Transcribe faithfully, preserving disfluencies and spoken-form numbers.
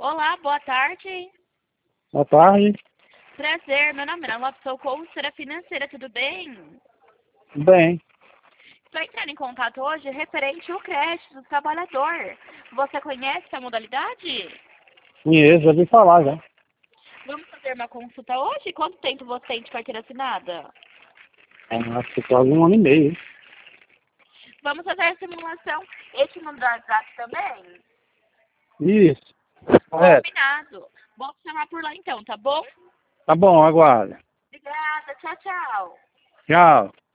Olá, boa tarde. Boa tarde. Prazer, meu nome é Ana Lopes, sou consultora financeira, tudo bem? Bem, Estou entrando em contato hoje referente ao crédito do trabalhador. Você conhece essa modalidade? conheço, já ouvi falar já. Vamos fazer uma consulta hoje? Quanto tempo você tem de carteira assinada? É, acho que quase um ano e meio. Vamos fazer a simulação. Esse número do WhatsApp também? Isso. Correto. Combinado. Vou te chamar por lá então, tá bom? Tá bom, aguarda. Obrigada, tchau, tchau. Tchau.